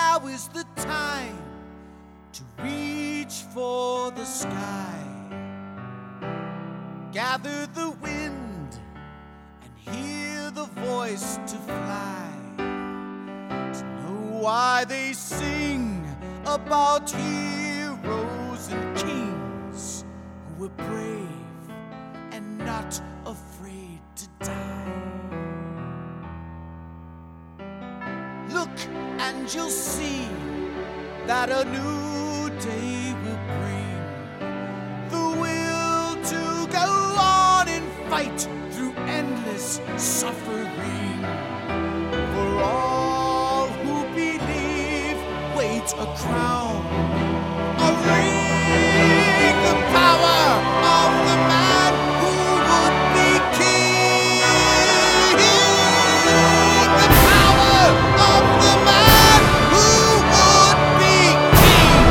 now is the time to reach for the sky. Gather the wind and hear the voice to fly. To know why they sing about heroes and kings who were brave and not afraid to die. Look and you'll see that a new day will bring the will to go on and fight through endless suffering. For all who believe wait a crown, a ring, the power of the man who would be king. The power of the man who would be king.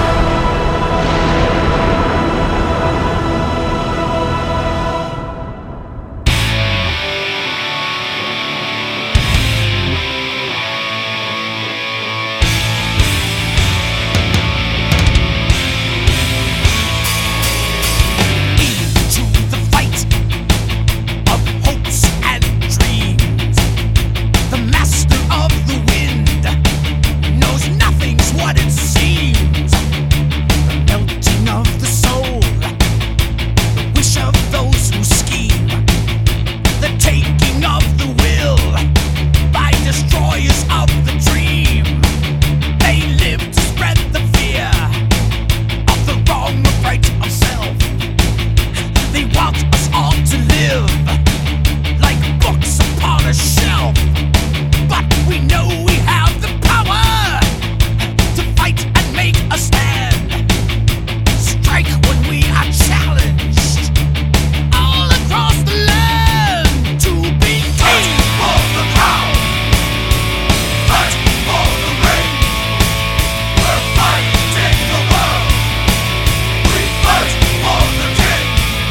Into the fight of hopes and dreams, the master of the wind knows nothing's what it seems. The melting of the soul, the wish of those who scheme, the taking of the will by destroyers of the dream. They live to spread the fear of the wrong of right of self. They want us all to live like books upon a shelf. But we know we have the power to fight and make a stand. Strike when we are challenged all across the land to be king. For the crown, fight for the ring. We're fighting the world. We fight for the king.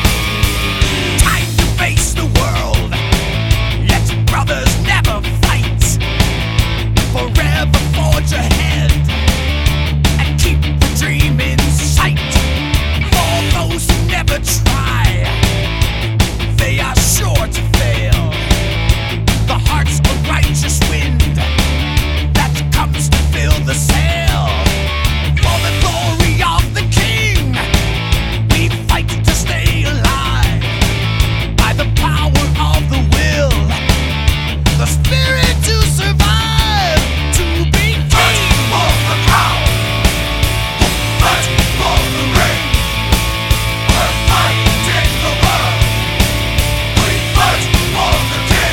Time to face the world. Let brothers never fight. Forever forge ahead and keep the dream in sight. For those who never try, they are sure to fail. The heart's a righteous wind that comes to fill the sail. For the glory of the king, we fight to stay alive. By the power of the will, the spirit to survive, to be king. For the crown, fight for the ring. We're fighting the world. We fight for the king.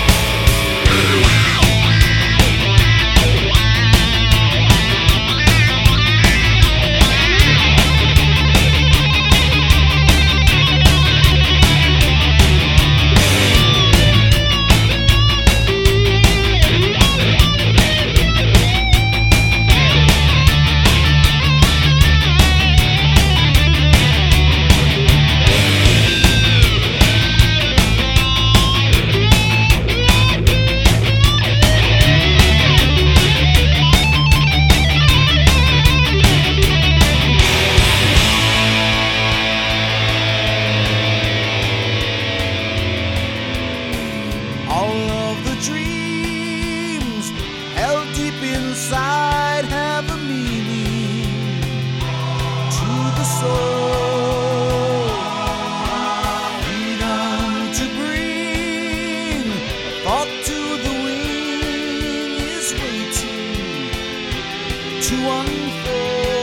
All of the dreams held deep inside have a meaning to the soul. Freedom to bring a thought to the wing is waiting to unfold.